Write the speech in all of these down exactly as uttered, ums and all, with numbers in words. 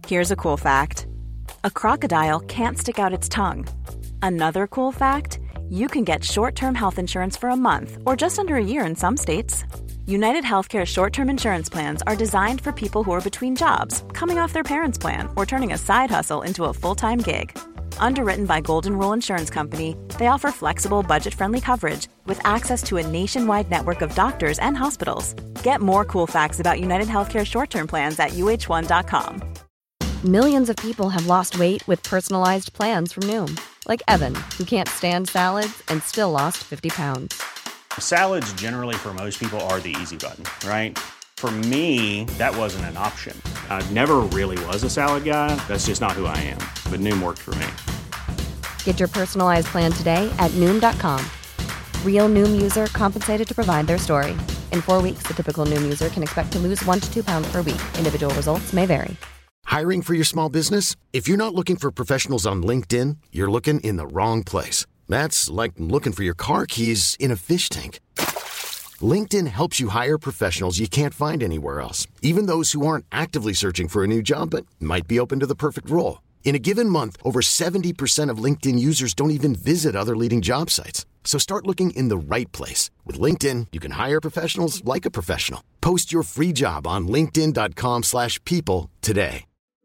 Here's a cool fact. A crocodile can't stick out its tongue. Another cool fact, you can get short-term health insurance for a month or just under a year in some states. United Healthcare short-term insurance plans are designed for people who are between jobs, coming off their parents' plan, or turning a side hustle into a full-time gig. Underwritten by Golden Rule Insurance Company, they offer flexible, budget-friendly coverage with access to a nationwide network of doctors and hospitals. Get more cool facts about United Healthcare short-term plans at U H one dot com. Millions of people have lost weight with personalized plans from Noom. Like Evan, who can't stand salads and still lost fifty pounds. Salads generally for most people are the easy button, right? For me, that wasn't an option. I never really was a salad guy. That's just not who I am. But Noom worked for me. Get your personalized plan today at Noom dot com. Real Noom user compensated to provide their story. In four weeks, the typical Noom user can expect to lose one to two pounds per week. Individual results may vary. Hiring for your small business? If you're not looking for professionals on LinkedIn, you're looking in the wrong place. That's like looking for your car keys in a fish tank. LinkedIn helps you hire professionals you can't find anywhere else, even those who aren't actively searching for a new job but might be open to the perfect role. In a given month, over seventy percent of LinkedIn users don't even visit other leading job sites. So start looking in the right place. With LinkedIn, you can hire professionals like a professional. Post your free job on linkedin dot com slash people today.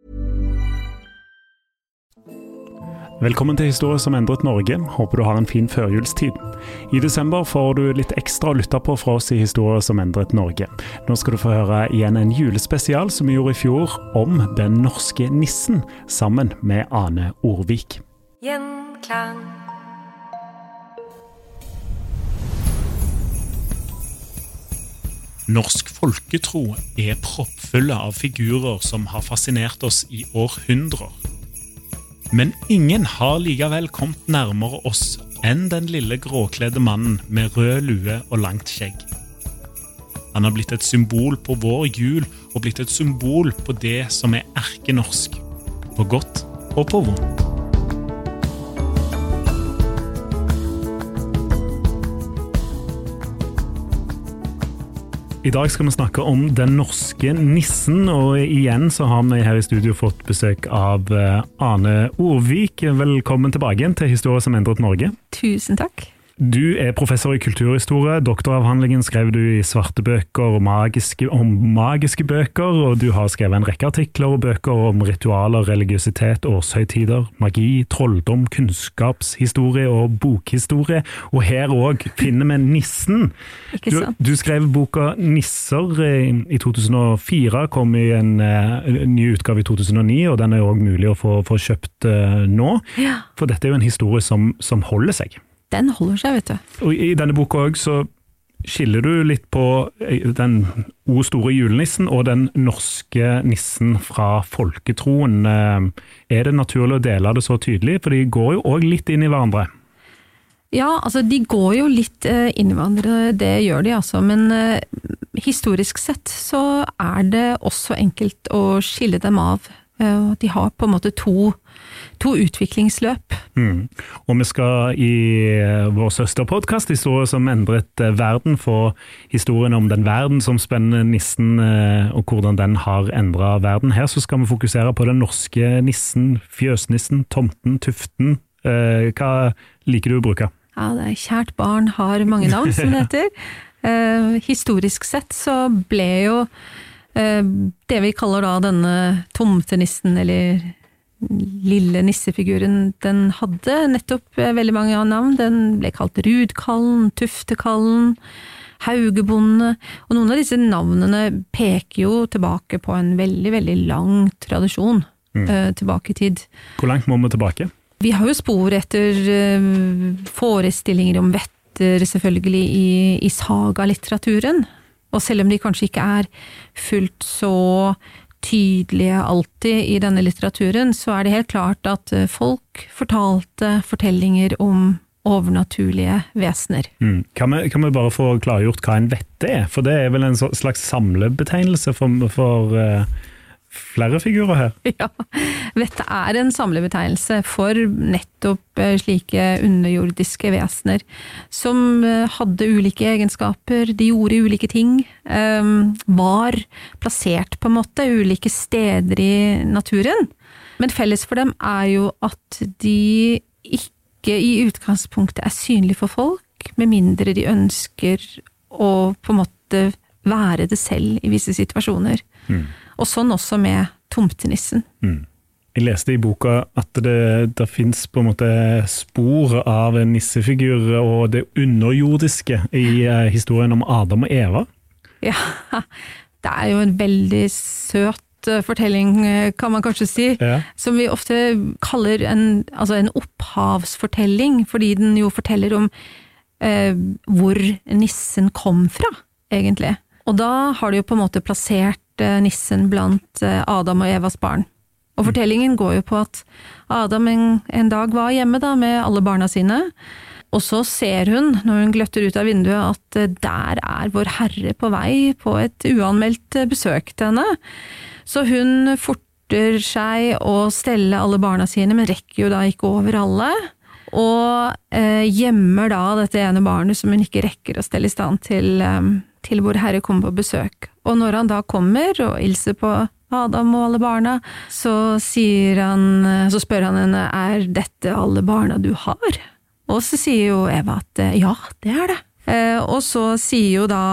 Velkommen til Historie som endret Norge. Håper du har en fin førjulstid. I desember får du litt ekstra å lytte på fra oss i Historie som endret Norge. Nå skal du få høre igjen en julespesial som vi gjorde i fjor om den norske nissen, sammen med Ane Orvik. Gjenklang. Norsk folketro er proppfulle av figurer som har fascinert oss i århundrer. Men ingen har likevel kommet nærmere oss enn den lille gråkledde mannen med rød lue og langt skjegg. Han har blitt et symbol på vår jul og blitt et symbol på det som er erkenorsk, på godt og på vondt. I dag skal vi snakke om den norske nissen, og igjen så har vi her i studio fått besøk av Ane Orvik. Velkommen tilbake til Historie som endret Norge. Tusen takk. Du er professor i kulturhistorie. Doktoravhandlingen skrev du i svarte bøker og magiske, om magiske bøker, og du har skrevet en rekke artikler og bøker om ritualer, religiøsitet, årshøytider, magi, trolldom, kunnskapshistorie og bokhistorie. Og her også finner vi nissen. Ikke sant? Du, du skrev boka Nisser i to tusen og fire, kom i en, en ny utgave i to tusen og ni, og den er også mulig å få, få kjøpt uh, nå. Ja. For dette er jo en historie som, som holder seg. Den holder seg, vet du. Og i denne boka også så skiller du litt på den o store julenissen og den norske nissen fra folketroen. Er det naturlig å dele det så tydelig? For de går jo også litt inn i hverandre. Ja, altså de går jo litt inn i hverandre, det gjør de altså, men historisk sett så er det også enkelt å skille dem av. De har på en måte to, to utviklingsløp. Mm. Og vi skal i vår søsterpodcast, Historie som endret verden, få historien om den verdensomspennende nissen og hvordan den har endret verden. Her så skal vi fokusere på den norske nissen, fjøsnissen, tomten, tuften. Hva liker du å bruke? Ja, det er kjært barn har mange navn, som det heter. Eh, historisk sett så ble jo det vi kaller da denne tomtenissen, eller lille nissefiguren, den hadde nettopp veldig mange navn. Den ble kalt Rudkallen, Tuftekallen, Haugebonde, og noen av disse navnene peker jo tilbake på en veldig, veldig lang tradisjon mm. uh, tilbake i tid. Hvor langt må vi tilbake? Vi har jo spor etter uh, forestillinger om vetter, selvfølgelig, i, i sagalitteraturen. Og selv om de kanskje ikke er fullt så tydelige alltid i denne litteraturen, så er det helt klart at folk fortalte fortellinger om overnaturlige vesener. Mm. Kan, vi, kan vi bare få klargjort hva en vette er? For det er vel en slags samlebetegnelse for, for uh, flere figurer her. Ja, vettet er en samlebetegnelse for nettopp slike underjordiske vesener, som hadde ulike egenskaper, de gjorde ulike ting, var plassert på en måte ulike steder i naturen. Men felles for dem er jo at de ikke i utgangspunktet er synlige for folk, med mindre de ønsker å på en måte være det selv i visse situasjoner. Mm. Og sånn også med tomtenissen. Mm. Jeg leste i boka at det, det finnes på en måte spor av en nissefigur og det underjordiske i eh, historien om Adam og Eva. Ja, det er jo en veldig søt fortelling, kan man kanskje si, ja. Som vi ofte kaller en, altså en opphavsfortelling, fordi den jo forteller om eh, hvor nissen kom fra, egentlig. Og da har de jo på en måte plassert nissen blant Adam og Evas barn. Og fortellingen går jo på at Adam en, en dag var hjemme da med alle barna sine, og så ser hun, når hun gløtter ut av vinduet, at der er vår Herre på vei på et uanmeldt besøk til henne. Så hun forter seg å stelle alle barna sine, men rekker jo da ikke over alle, og eh, gjemmer da dette ene barnet som hun ikke rekker å stelle i stand til eh, til hvor Herre kommer på besøk. Og når han da kommer og hilser på Adam og alle barna, så sier han, så spør han henne, er dette alle barna du har? Og så sier jo Eva at ja, det er det. Eh, og så sier jo da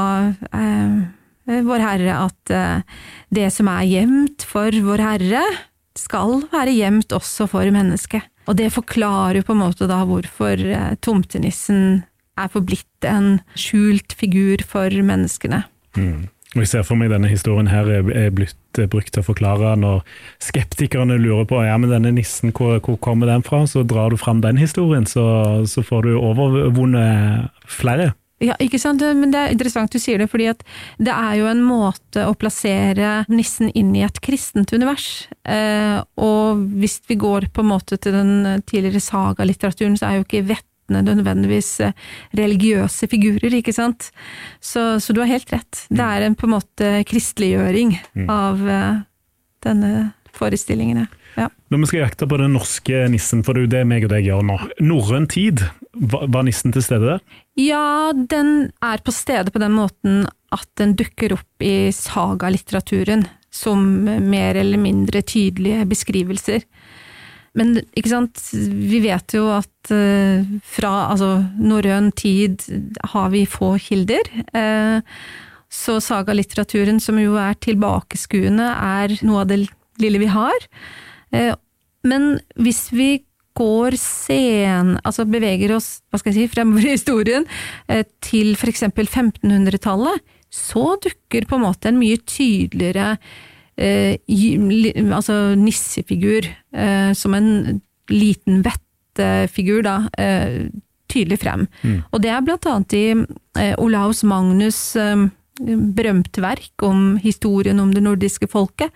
eh, vår Herre at eh, det som er gjemt for vår Herre, skal være gjemt også for mennesket. Og det forklarer jo på en måte da hvorfor eh, tomtenissen er forblitt en skjult figur for menneskene. Mm. Og jeg ser for meg denne historien her er blitt brukt til å forklare når skeptikerne lurer på, ja, men denne nissen, hvor, hvor kommer den fra? Så drar du fram den historien, så, så får du overvunnet flere. Ja, ikke sant? Men det er interessant du sier det, fordi at det er jo en måte å plassere nissen inn i et kristent univers. Eh, og hvis vi går på en måte til den tidligere saga-litteraturen, så er jo ikke vett nødvendigvis religiøse figurer, ikke sant? Så, så du har helt rett. Det er en på en måte kristeliggjøring mm. av uh, denne forestillingene. Ja. Når vi skal jakte på den norske nissen, for det er jo det meg og deg gjør nå. Norrøn tid, var, var nissen til stede der? Ja, den er på stede på den måten at den dukker opp i saga-litteraturen som mer eller mindre tydelige beskrivelser. Men ikke sant, vi vet jo at uh, fra altså, norrøn tid har vi få kilder, uh, så saga-litteraturen som jo er tilbakeskuende er noe av det lille vi har. Uh, men hvis vi går sen, altså beveger oss, hva skal jeg si, fremover i historien, uh, til for eksempel femtenhundretallet, så dukker på en måte en mye tydeligere Eh, altså nissefigur, eh, som en liten vettfigur da, eh, tydelig frem. Mm. Og det er blant annet i eh, Olaus Magnus eh, berømte verk om historien om det nordiske folket,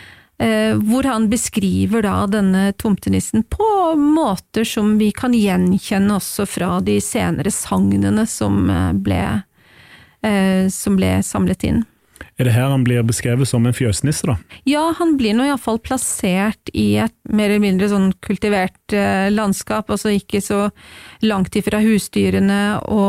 eh, hvor han beskriver da denne tomtenissen på måter som vi kan gjenkjenne også fra de senere sagnene som ble, eh, som ble samlet inn. Er det her han blir beskrevet som en fjøsnisse da? Ja, han blir nå i hvert fall plassert i et mer eller mindre sånn kultivert eh, landskap, altså ikke så langt ifra husdyrene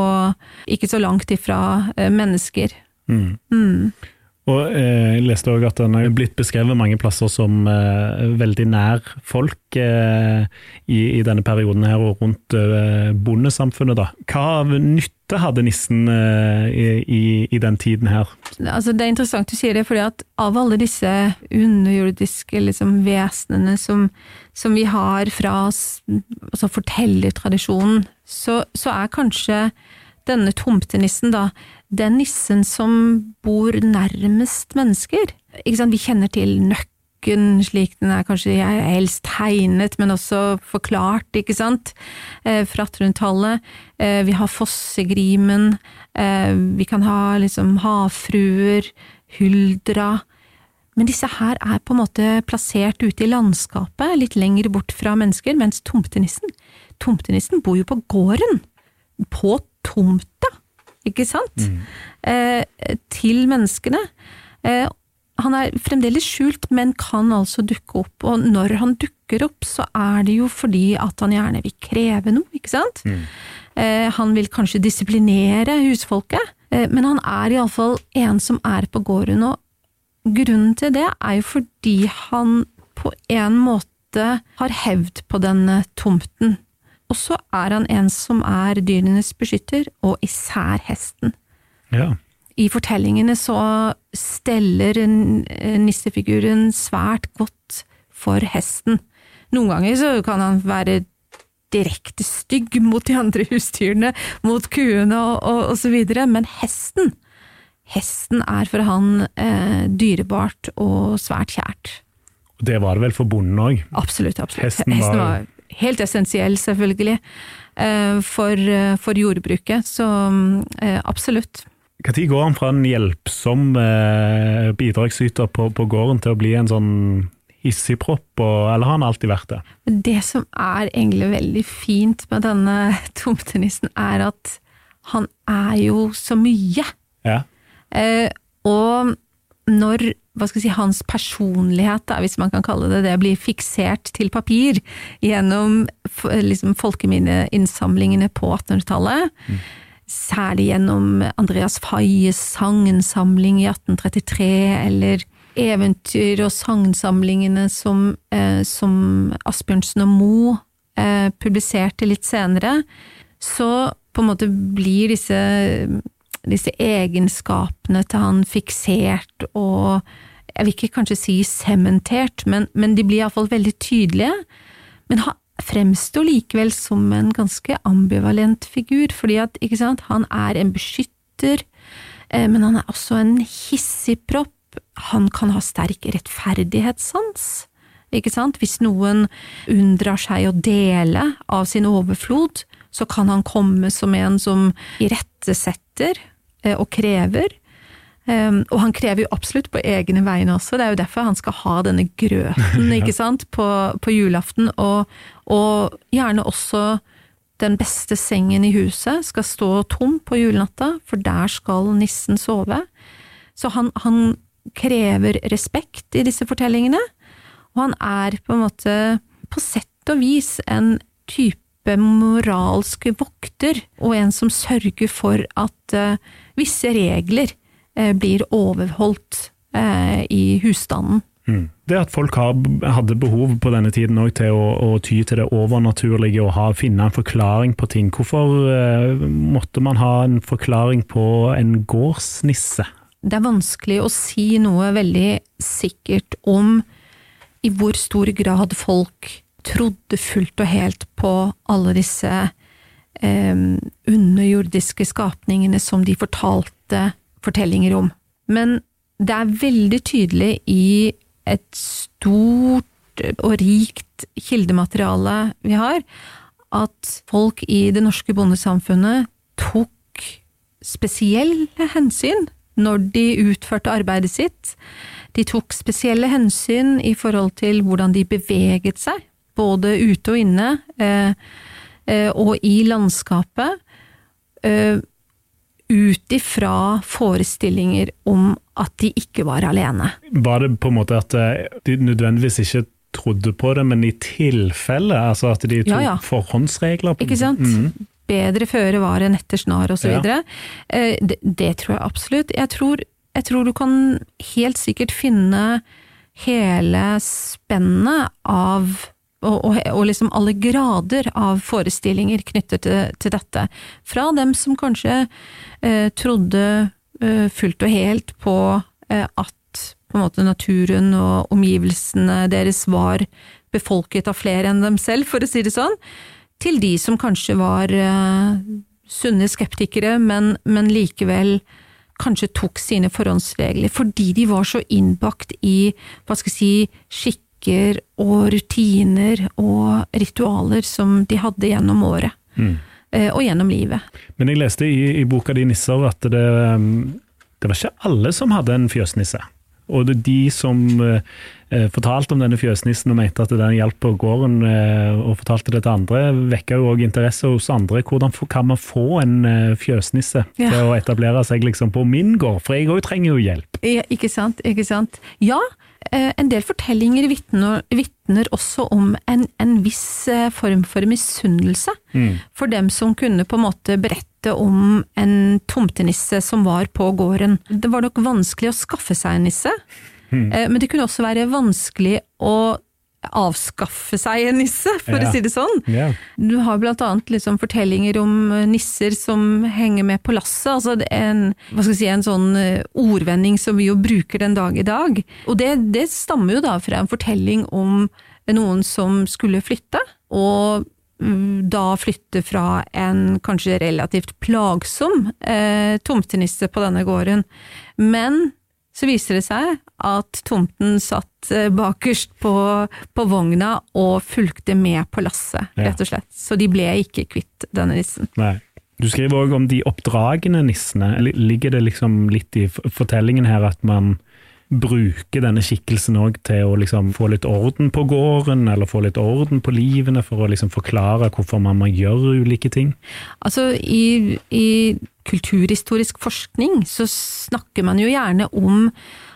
og ikke så langt ifra eh, mennesker. Mm. Mm. Og eh, jeg leste også at han har blitt beskrevet mange plasser som eh, veldig nær folk eh, i, i denne perioden her og rundt eh, bondesamfunnet da. Hva nytte hadde nissen eh, i, i den tiden her? Altså det er interessant du sier det, fordi at av alle disse underjordiske liksom, vesenene som, som vi har fra altså, fortellertradisjonen, så, så er kanskje denne tomtenissen da, den nissen som bor nærmest mennesker. Ikke sant? Vi kjenner til nøkken, slik den er kanskje helst tegnet, men også forklart, ikke sant? Eh, fra attenhundretallet. Eh, vi har Fossegrimen, eh, vi kan ha liksom havfruer, huldra. Men disse her er på en måte plassert ute i landskapet, litt lenger bort fra mennesker, mens tomtenissen, tomtenissen bor jo på gården, på tomta, ikke sant? Mm. Eh, til menneskene. Eh, han er fremdeles skjult, men kan altså dukke opp, og når han dukker opp, så er det jo fordi at han gjerne vil kreve noe, ikke sant? Mm. Eh, han vil kanskje disiplinere husfolket, eh, men han er i alle fall en som er på gården, og grunnen til det er jo fordi han på en måte har hevd på denne tomten, og så er han en som er dyrenes beskytter, og især hesten. Ja. I fortellingene så steller nissefiguren svært godt for hesten. Noen ganger så kan han være direkte stygg mot de andre husdyrene, mot kuene og, og, og så videre, men hesten, hesten er for han eh, dyrebart og svært kjært. Det var det vel for bonden også? Absolutt, absolutt. Hesten var, hesten var helt essensiell selvfølgelig eh, for, for jordbruket, så eh, absolutt. Hva tid går han fra en hjelpsom eh, bidragsyter på, på gården til å bli en sånn hissigpropp, eller har han alltid vært det? Det som er egentlig veldig fint med denne tomtenissen er at han er jo så mye. Ja. Eh, og når, hva skal jeg si, hans personlighet, da, hvis man kan kalle det det, blir fiksert til papir gjennom liksom, folkeminneinnsamlingene på attenhundretallet, mm. særlig gjennom Andreas Fayes sangensamling i atten trettitre, eller eventyr- og sangsamlingene som, eh, som Asbjørnsen og Moe eh, publiserte litt senere, så på en måte blir disse, disse egenskapene til han fiksert og, jeg vil ikke kanskje si sementert, men, men de blir i hvert fall veldig tydelige, men han fremstår likevel som en ganske ambivalent figur, fordi at, ikke sant, han er en beskytter, eh, men han er også en hissigpropp. Han kan ha sterk rettferdighetssans, ikke sant? Hvis noen unndrar seg å dele av sin overflod, så kan han komme som en som irettesetter eh, og krever. Um, og han krever jo absolutt på egne vegne også, det er jo derfor han skal ha denne grøten, ikke sant, på, på julaften, og, og gjerne også den beste sengen i huset skal stå tom på julenatta, for der skal nissen sove. Så han, han krever respekt i disse fortellingene, og han er på en måte på sett og vis en type moralsk vokter, og en som sørger for at uh, visse regler blir overholdt eh, i husstanden. Mm. Det at folk har, hadde behov på denne tiden også til å, å ty til det overnaturlige og ha, finne en forklaring på ting. Hvorfor eh, måtte man ha en forklaring på en gårdsnisse? Det er vanskelig å si noe veldig sikkert om i hvor stor grad folk trodde fullt og helt på alle disse eh, underjordiske skapningene som de fortalte fortellinger om. Men det er veldig tydelig i et stort og rikt kildemateriale vi har, at folk i det norske bondesamfunnet tok spesielle hensyn når de utførte arbeidet sitt. De tok spesielle hensyn i forhold til hvordan de beveget seg, både ute og inne, eh, eh, og i landskapet, eh, ut ifra forestillinger om at de ikke var alene. Var det på en måte at de nødvendigvis ikke trodde på det, men i tilfelle, altså at de tok ja, ja. forhåndsregler? På ikke sant? Mm. Bedre føre var enn etter snar, og så videre. Ja. Det, det tror jeg absolutt. Jeg tror, jeg tror du kan helt sikkert finne hele spennet av Og, og, og liksom alle grader av forestillinger knyttet til, til dette. Fra dem som kanskje eh, trodde eh, fullt og helt på eh, at på en måte naturen og omgivelsene deres var befolket av flere enn dem selv, for å si det sånn, til de som kanskje var eh, sunne skeptikere, men, men likevel kanskje tok sine forhåndsregler, fordi de var så innbakt i, hva skal jeg si, skikk og rutiner og ritualer som de hadde gjennom året mm. og gjennom livet. Men jeg leste i, i boka di Nisser at det, det var ikke alle som hadde en fjøsnisse. Og det de som eh, fortalte om denne fjøsnissen og mente at den hjalp på gården eh, og fortalte det til andre, vekker jo også interesse hos andre. Hvordan kan man få en eh, fjøsnisse ja. til å etablere seg liksom på min gård? For jeg også trenger jo hjelp. Ja, ikke sant, ikke sant. Ja, eh, en del fortellinger vittner, vittner også om en, en viss eh, form for misunnelse mm. for dem som kunne på en måte berette om en tomtenisse som var på gården. Det var nok vanskelig å skaffe seg en nisse, mm. eh, men det kunne også være vanskelig å avskaffe seg en nisse, for ja. å si det sånn. Yeah. Du har blant annet liksom fortellinger om nisser som henger med på lasset, altså en, hva skal jeg si, en sånn ordvending som vi jo bruker den dag i dag. Og det, det stammer jo da fra en fortelling om noen som skulle flytte, og da flytte fra en kanskje relativt plagsom eh, tomtenisse på denne gården. Men så viser det seg at tomten satt bakerst på, på vogna og fulgte med på lasset, rett og slett. Så de ble ikke kvitt denne nissen. Nei. Du skriver også om de oppdragende nissene. Ligger det liksom litt i fortellingen her at man bruker denne skikkelsen også til å liksom få litt orden på gården, eller få litt orden på livene, for å liksom forklare hvorfor man må gjøre ulike ting? Altså, i, i kulturhistorisk forskning så snakker man jo gjerne om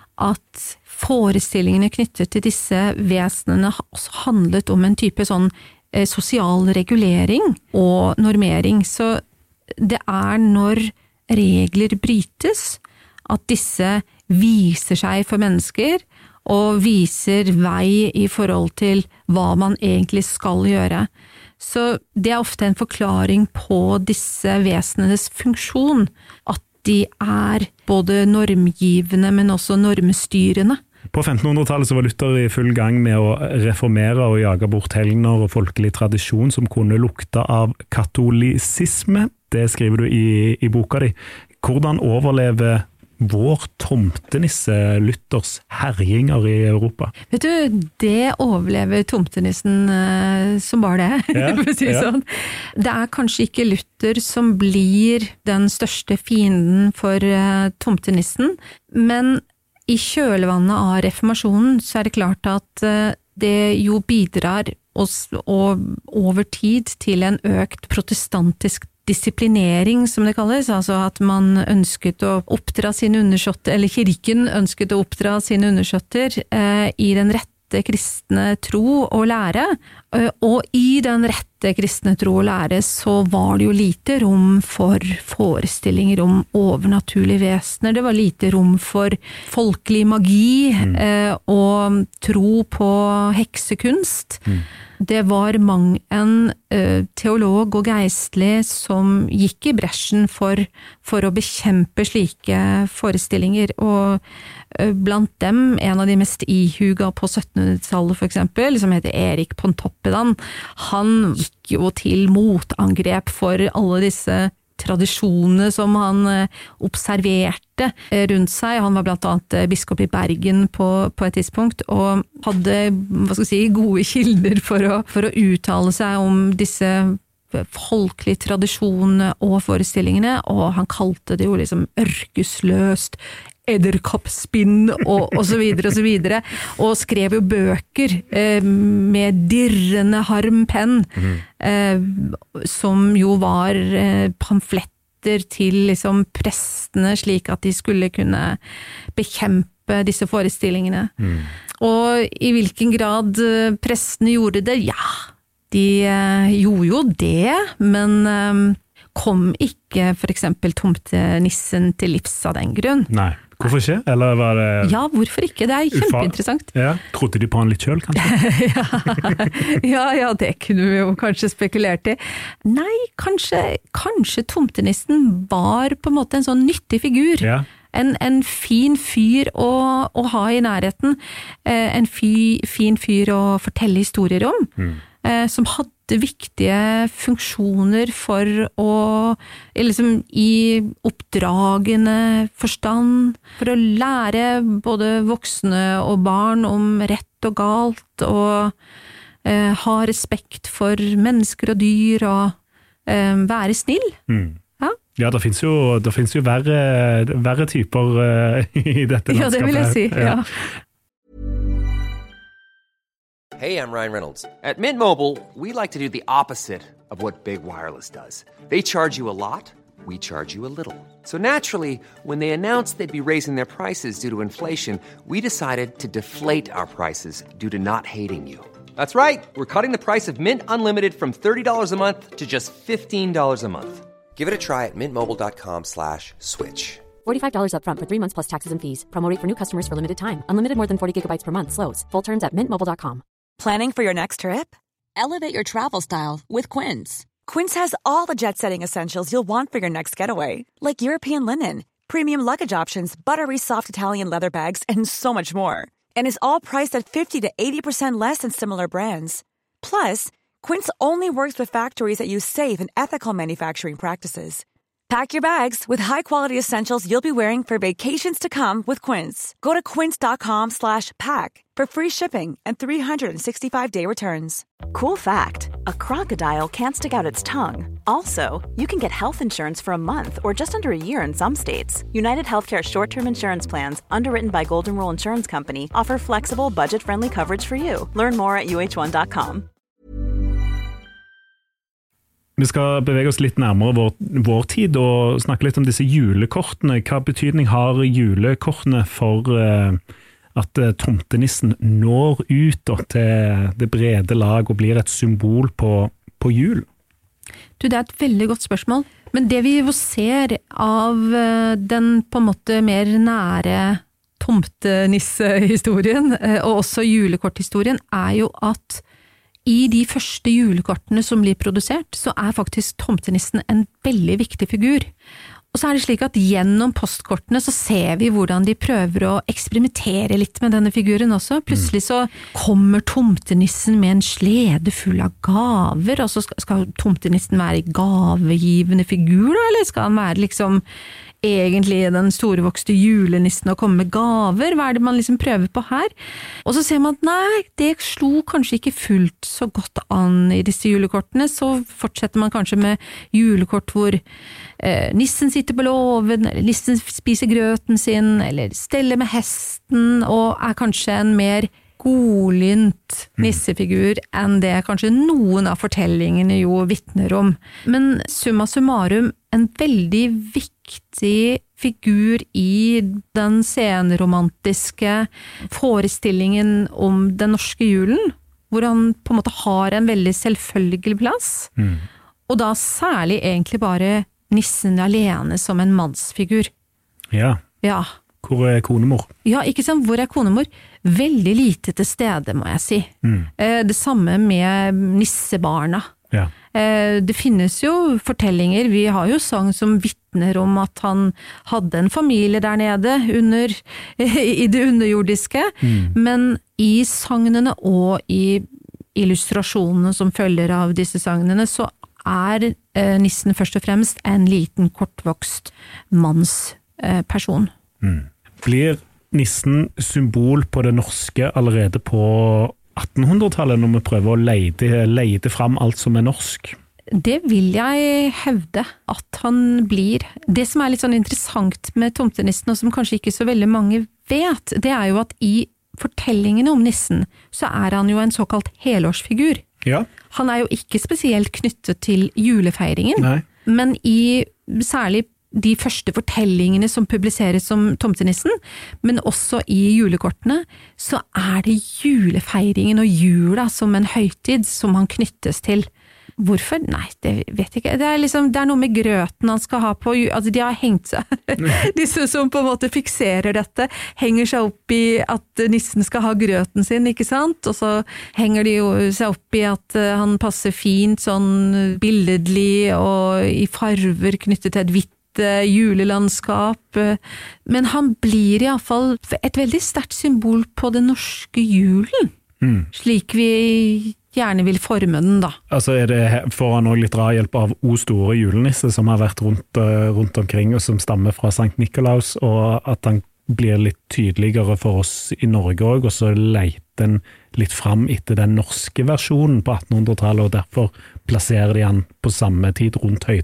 at forestillingene knyttet til disse vesenene også handlet om en type sånn eh, sosial regulering og normering. Så det er når regler brytes at disse viser seg for mennesker og viser vei i forhold til hva man egentlig skal gjøre. Så det er ofte en forklaring på disse vesenenes funksjon, at de er både normgivende, men også normstyrende. På femtenhundretallet så var Luther i full gang med å reformere og jage bort helgener og folkelig tradisjon som kunne lukte av katolisisme. Det skriver du i, i boka di. Hvordan overlever vår tomtenisse Luthers herjinger i Europa? Vet du, det overlever tomtenissen uh, som bare det, ja, for å si ja. sånn. Det er kanskje ikke Luther som blir den største fienden for uh, tomtenissen, men i kjølvannet av reformasjonen så er det klart at uh, det jo bidrar oss, og over tid til en økt protestantisk disiplinering, som det kalles, altså at man ønsket å oppdra sine undersåtter, eller kirken ønsket å oppdra sine undersåtter eh, i den rette kristne tro og lære, eh, og i den rette kristne tro og lære så var det jo lite rom for forestillinger om overnaturlige vesener, det var lite rom for folkelig magi mm. eh, og tro på heksekunst. Mm. Det var mang en uh, teolog og geistlig som gikk i bresjen for, for å bekjempe slike forestillinger, og uh, blant dem, en av de mest ihuga på syttenhundretallet for eksempel, som heter Erik Pontoppidan, han gikk jo til motangrep for alle disse tradisjonene som han observerte rundt seg. Han var blant annet biskop i Bergen på, på et tidspunkt, og hadde, hva skal jeg si, gode kilder for å, for å uttale seg om disse folkelige tradisjonene og forestillingene, og han kalte det jo liksom ørkesløst, edderkoppspinn og, og så videre og så videre, og skrev jo bøker eh, med dirrende harm penn, mm. eh, som jo var eh, pamfletter til liksom prestene, slik at de skulle kunne bekjempe disse forestillingene. Mm. Og i hvilken grad prestene gjorde det? Ja, de eh, gjorde jo det, men eh, kom ikke for eksempel tomtenissen til livs av den grunn. Nei. Hvorfor ikke? Eller var det... Ja, hvorfor ikke? Det er kjempeinteressant. Ja, trodde de på han litt selv, kanskje? ja, ja, det kunne vi jo kanskje spekulert i. Nei, kanskje, kanskje tomtenissen var på en måte en sånn nyttig figur. Ja. En, en fin fyr å, å ha i nærheten. En fy, fin fyr å fortelle historier om. Mm. Som hadde viktige funksjoner for å, liksom i oppdragende forstand, for å lære både voksne og barn om rett og galt, og eh, ha respekt for mennesker og dyr, og eh, være snill. Mm. Ja. Ja, det finnes jo, det finnes jo verre, verre typer uh, I dette landskapet. Ja, det vil jeg si, ja. Hey, I'm Ryan Reynolds. At Mint Mobile, we like to do the opposite of what Big Wireless does. They charge you a lot, we charge you a little. So naturally, when they announced they'd be raising their prices due to inflation, we decided to deflate our prices due to not hating you. That's right. We're cutting the price of Mint Unlimited from thirty dollars a month to just fifteen dollars a month. Give it a try at mintmobile.com slash switch. forty-five dollars up front for three months plus taxes and fees. Promo rate for new customers for limited time. Unlimited more than forty gigabytes per month. Slows full terms at mint mobile dot com. Planning for your next trip? Elevate your travel style with Quince. Quince has all the jet-setting essentials you'll want for your next getaway, like European linen, premium luggage options, buttery soft Italian leather bags, and so much more. And is all priced at fifty to eighty percent less than similar brands. Plus, Quince only works with factories that use safe and ethical manufacturing practices. Pack your bags with high-quality essentials you'll be wearing for vacations to come with Quince. Go to quince.com slash pack for free shipping and three sixty-five day returns. Cool fact, a crocodile can't stick out its tongue. Also, you can get health insurance for a month or just under a year in some states. United Healthcare short-term insurance plans, underwritten by Golden Rule Insurance Company, offer flexible, budget-friendly coverage for you. Learn more at u h one dot com. Vi skal bevege oss litt nærmere vår, vår tid og snakke litt om disse julekortene. Hva betydning har julekortene for uh, at uh, tomtenissen når ut da, til det brede lag og blir et symbol på, på jul? Du, det er et veldig godt spørsmål. Men det vi jo ser av uh, den på en måte mer nære tomtenissehistorien, uh, og også julekorthistorien, er jo at I de første julekortene som blir produsert, så er faktisk tomtenissen en veldig viktig figur. Og så er det slik at gjennom postkortene så ser vi hvordan de prøver å eksperimentere litt med denne figuren også. Plutselig så kommer tomtenissen med en slede full av gaver, og så skal, skal tomtenissen være gavegivende figur da, eller skal han være liksom egentlig den storvokste julenissen og komme med gaver? Hva er det man liksom prøver på her? Og så ser man at nei, det slo kanskje ikke fullt så godt an I disse julekortene, så fortsetter man kanskje med julekort hvor eh, nissen sitter på låven, eller nissen spiser grøten sin, eller steller med hesten, og er kanskje en mer godlynt nissefigur enn det kanskje noen av fortellingene jo vittner om. Men summa summarum, en veldig viktig figur I den senromantiske forestillingen om den norske julen, hvor han på en måte har en veldig selvfølgelig plass, mm. og da særlig egentlig bare nissen alene som en mannsfigur. Ja. Ja. Hvor er konemor? Ja, ikke sant? Hvor er konemor? Veldig lite til stede, må jeg si. Mm. Eh, det samme med nissebarna. Ja. Eh, det finnes jo fortellinger, vi har jo sang som vittner om at han hadde en familie der nede under, I det underjordiske, mm. men I sagnene og I illustrasjonene som følger av disse sagnene, så er eh, nissen først og fremst en liten kortvokst mannsperson. Eh, mm. Blir nissen symbol på det norske allerede på attenhundretallet når vi prøver å leide, leide fram alt som er norsk? Det vil jeg hevde at han blir. Det som er litt sånn interessant med tomtenissen, og som kanskje ikke så veldig mange vet, det er jo at I fortellingene om nissen, så er han jo en såkalt helårsfigur. Ja. Han er jo ikke spesielt knyttet til julefeiringen, Nei. Men I særlig de første fortellingene som publiseres som tomtenissen, men også I julekortene, så er det julefeiringen og jula som en høytid som han knyttes til. Hvorfor? Nei, det vet jeg ikke. Det er, liksom, det er noe med grøten han skal ha på, altså de har hengt seg, disse som på en måte fikserer dette, henger seg opp I at nissen skal ha grøten sin, ikke sant? Og så henger de jo seg opp I at han passer fint, sånn billedlig og I farver knyttet til et hvitt julelandskap, men han blir I alle fall et veldig sterkt symbol på den norske julen, mm. slik vi gjerne vil forme den da. Altså er det, får han også litt drahjelp av O store julenisse som har vært rundt, rundt omkring og som stammer fra Sankt Nikolaus, og at han blir litt tydeligere for oss I Norge også, og så leiter den litt fram etter den norske versjonen på attenhundretallet, og derfor plasserer de han på samme tid rundt høytiden.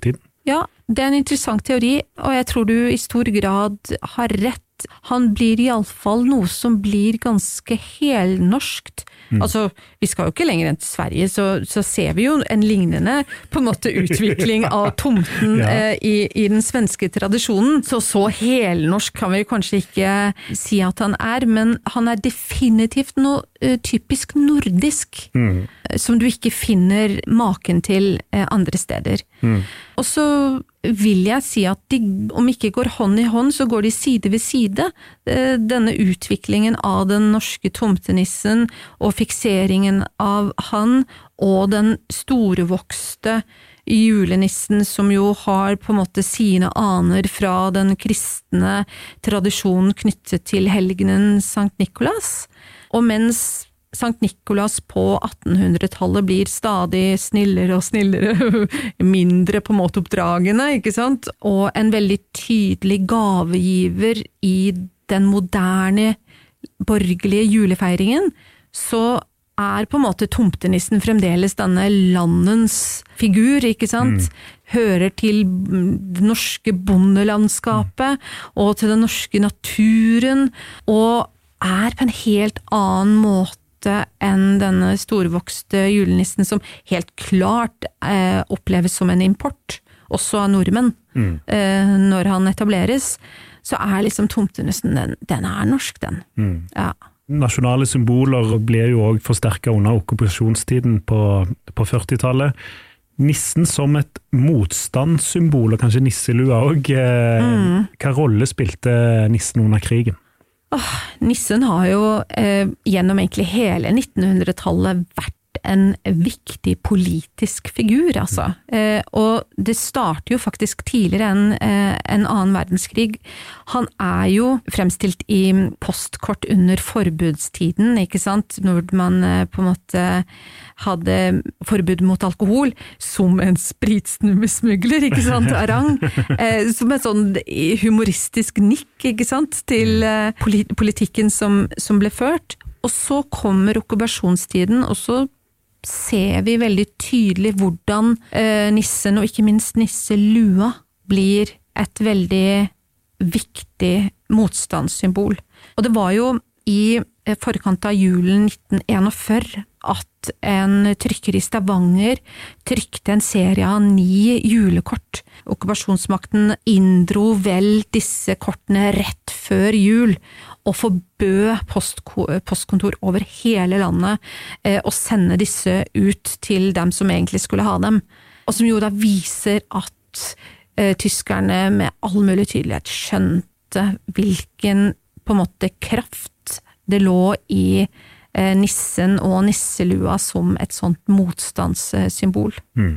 Ja, det er en interessant teori, og jeg tror du i stor grad har rett. Han blir i alle fall noe som blir ganske helnorskt. Mm. Altså, vi skal jo ikke lenger enn til Sverige, så, så ser vi jo en lignende på en måte utvikling av tomten ja. eh, i, i den svenske tradisjonen. Så så helnorsk kan vi kanskje ikke si at han er, men han er definitivt noe eh, typisk nordisk, mm. som du ikke finner maken til eh, andre steder. Mm. Og så vil jeg si at de, om ikke går hånd i hånd, så går de side ved side. Denne utviklingen av den norske tomtenissen og fikseringen av han, og den storvokste julenissen som jo har på en måte sine aner fra den kristne tradisjonen knyttet til helgenen Sankt Nikolas. Og mens Sankt Nikolas på attenhundretallet blir stadig snillere og snillere, mindre på en måte oppdragende, ikke sant? Og en veldig tydelig gavegiver i den moderne borgerlige julefeiringen, så er på en måte tomtenissen fremdeles denne landens figur, ikke sant? Mm. Hører til det norske bondelandskapet, og til den norske naturen, og er på en helt annen måte enn denne storvokste julenissen som helt klart eh, oppleves som en import, også av nordmenn, mm. eh, når han etableres, så er liksom tomtenissen, den, den er norsk, den. Mm. Ja. Nasjonale symboler blir jo også forsterket under okkupasjonstiden på, på førtitallet. Nissen som et motstandssymbol, og kanskje nisselua også. Eh, mm. Hva rolle spilte nissen under krigen? Åh, nissen har jo eh, gjennom egentlig hele nittenhundretallet vært en viktig politisk figur, altså. Eh, og det starter jo faktisk tidligere enn eh, en annen verdenskrig. Han er jo fremstilt i postkort under forbudstiden, ikke sant? Når man eh, på en måte hadde forbud mot alkohol, som en spritsnummersmugler, ikke sant, Arang, eh, som en sånn humoristisk nikk, ikke sant, til eh, politikken som, som ble ført. Og så kommer okkupasjonstiden, og så ser vi veldig tydelig hvordan eh, nissen, og ikke minst nisselua, blir et veldig viktig motstandssymbol. Og det var jo i forkant av julen nitten førtien at en trykker i Stavanger trykte en serie av ni julekort. Okkupasjonsmakten inndro vel disse kortene rett før jul, og forbød postko- postkontor over hele landet eh, å sende disse ut til dem som egentlig skulle ha dem. Og som jo da viser at eh, tyskerne med all mulig tydelighet skjønte hvilken på en måte kraft det lå i eh, nissen og nisselua som et sånt motstandssymbol. Mm.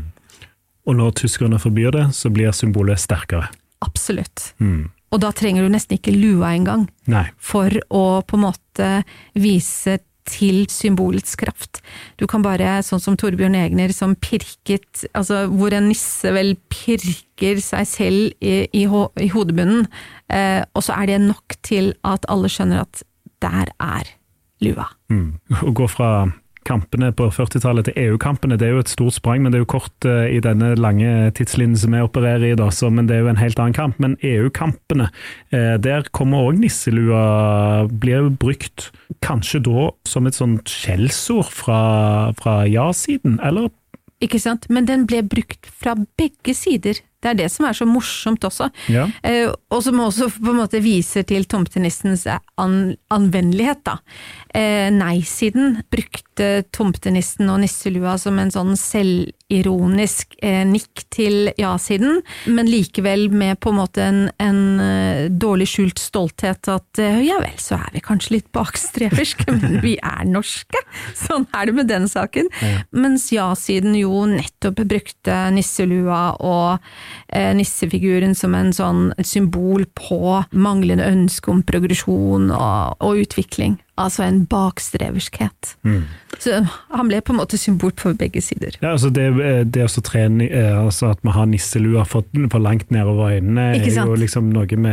Og når tyskerne forbyr det, så blir symbolet sterkere. Absolutt. Mm. Og da trenger du nesten ikke lua engang. Nei. For å på en måte vise til symbolets kraft. Du kan bare, sånn som Torbjørn Egner, som pirket, altså hvor en nisse vel pirker seg selv i, i, ho, i hodebunnen, eh, og så er det nok til at alle skjønner at der er lua. Mm. Å gå fra kampene på førtitallet til E U-kampene, det er jo et stort sprang, men det er jo kort uh, i denne lange tidslinjen som vi opererer i da, så, men det er jo en helt annen kamp. Men E U-kampene, uh, der kommer også nisselua, blir brukt kanskje da som et sånt skjellsord fra, fra ja-siden, eller? Ikke sant, men den ble brukt fra begge sider. Det er det som er så morsomt også. Ja. Eh, og som også på en måte viser til tomtenissens an, anvendelighet da. Eh, nei-siden brukte tomtenissen og nisselua som en sånn selvironisk eh, nikk til ja-siden, men likevel med på en måte en, en uh, dårlig skjult stolthet at uh, ja vel, så er vi kanskje litt bakstreverske, men vi er norske. Sånn er det med den saken. Ja. Mens ja-siden jo nettopp brukte nisselua og nissefiguren som en sånn symbol på manglende ønske om progresjon og, og utvikling. Altså en bakstreverskhet. Mm. Så han ble på en måte symbol på begge sider. Ja, altså det, det å trene, altså at man har nisselua for, for langt nedover øynene, er jo liksom noe med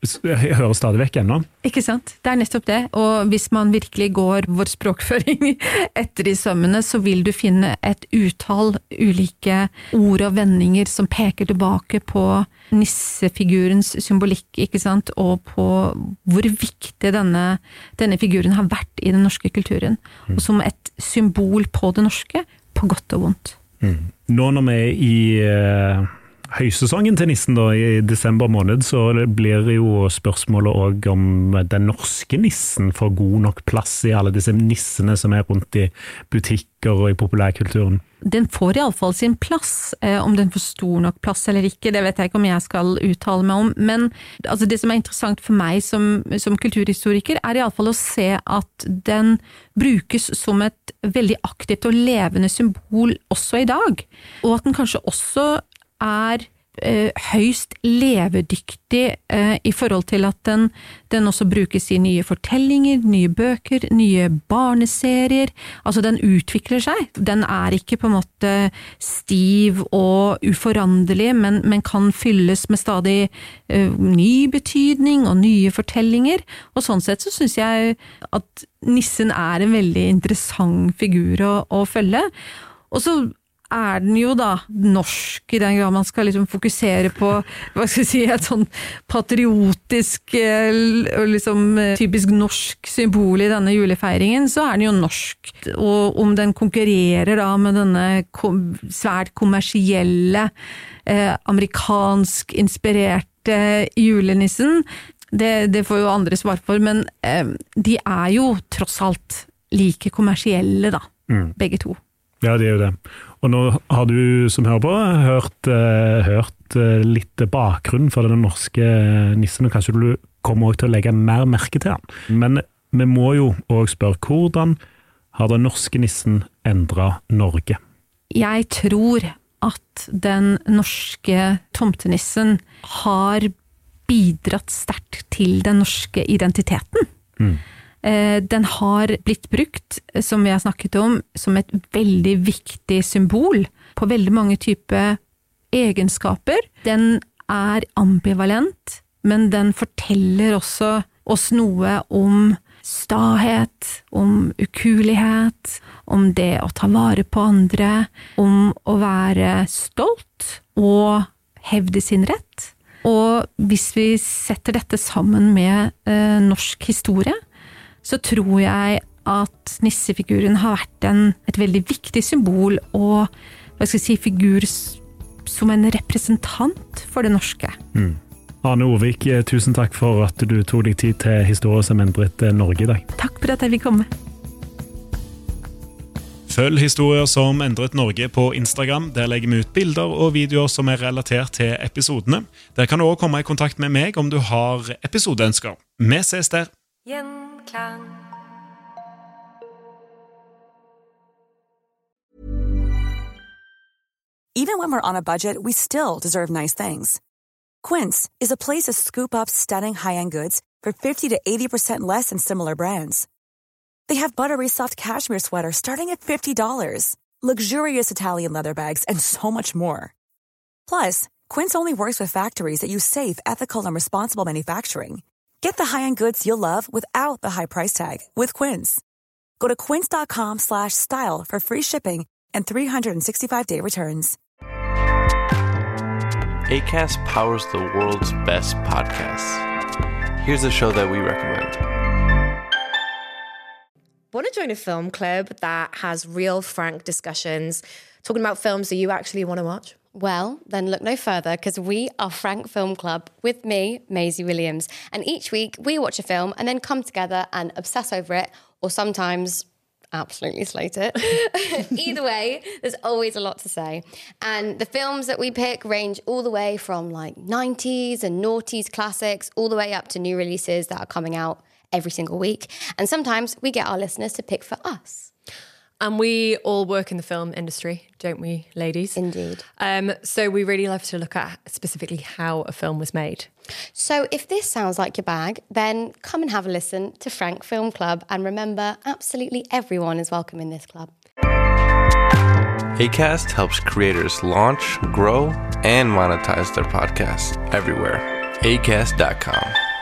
jeg hører stadig vekk ennå. Ikke sant? Det er nettopp det, og hvis man virkelig går vår språkføring etter i sømmene, så vil du finne et utall ulike ord og vendinger som peker tilbake på nissefigurens symbolikk, ikke sant? Og på hvor viktig denne, denne figuren har vært i den norske kulturen, mm. og som et symbol på det norske, på godt og vondt. Mm. Nå når vi er i uh, høysesongen til nissen da, i desember måned, så blir jo spørsmålet også om den norske nissen får god nok plass i alle disse nissene som er rundt i butikker og i populærkulturen. Den får i alle fall sin plass, eh, om den får stor nok plass eller ikke, det vet jeg ikke om jeg skal uttale meg om, men altså, det som er interessant for meg som, som kulturhistoriker er i alle fall å se at den brukes som et veldig aktivt og levende symbol også i dag, og at den kanskje også er eh, høyst levedyktig eh, i forhold til at den, den også brukes i nye fortellinger, nye bøker, nye barneserier, altså den utvikler seg. Den er ikke på en måte stiv og uforanderlig, men, men kan fylles med stadig eh, ny betydning og nye fortellinger, og sånn sett så synes jeg at nissen er en veldig interessant figur å, å følge, og så er den jo da norsk i den grad man skal liksom fokusere på, hva skal jeg si, et sånn patriotisk, liksom typisk norsk symbol i denne julefeiringen, så er den jo norsk. Og om den konkurrerer da med denne kom, svært kommersielle, eh, amerikansk inspirerte julenissen, det, det får jo andre svar for, men eh, de er jo tross alt like kommersielle da, mm. begge to. Ja, det er jo det. Og nå har du, som hører på, hørt, uh, hørt uh, litt bakgrunn for den norske nissen, og kanskje du kommer også til å legge mer merke til den. Men vi må jo også spørre, hvordan har den norske nissen endret Norge? Jeg tror at den norske tomtenissen har bidratt sterkt til den norske identiteten. Mm. Den har blitt brukt, som vi har snakket om, som et veldig viktig symbol på veldig mange typer egenskaper. Den er ambivalent, men den forteller også oss noe om stahet, om ukuelighet, om det å ta vare på andre, om å være stolt og hevde sin rett. Og hvis vi setter dette sammen med eh, norsk historie, så tror jeg at nissefiguren har vært en, et veldig viktig symbol og hva skal jeg si, figur som en representant for det norske. Mm. Arne Orvik, tusen takk for at du tog deg tid til historie som endret Norge i dag. Takk for at jeg vil komme. Følg historier som endret Norge på Instagram. Der legger vi ut bilder og videoer som er relatert til episodene. Der kan du også komme i kontakt med meg om du har episodeønsker. Vi ses der! Gjenklang. Even when we're on a budget, we still deserve nice things. Quince is a place to scoop up stunning high-end goods for fifty to eighty percent less than similar brands. They have buttery soft cashmere sweaters starting at fifty dollars, luxurious Italian leather bags, and so much more. Plus, Quince only works with factories that use safe, ethical, and responsible manufacturing. Get the high-end goods you'll love without the high price tag with Quince. Go to quince.com slash style for free shipping and three sixty-five day returns. Acast powers the world's best podcasts. Here's a show that we recommend. Want to join a film club that has real, frank discussions, talking about films that you actually want to watch? Well, then look no further, because we are Frank Film Club with me, Maisie Williams. And each week we watch a film and then come together and obsess over it, or sometimes absolutely slate it. Either way, there's always a lot to say. And the films that we pick range all the way from like nineties and noughties classics, all the way up to new releases that are coming out every single week. And sometimes we get our listeners to pick for us. And we all work in the film industry, don't we, ladies? Indeed. Um, so we really love to look at specifically how a film was made. So if this sounds like your bag, then come and have a listen to Frank Film Club. And remember, absolutely everyone is welcome in this club. Acast helps creators launch, grow, and monetize their podcasts everywhere. acast dot com.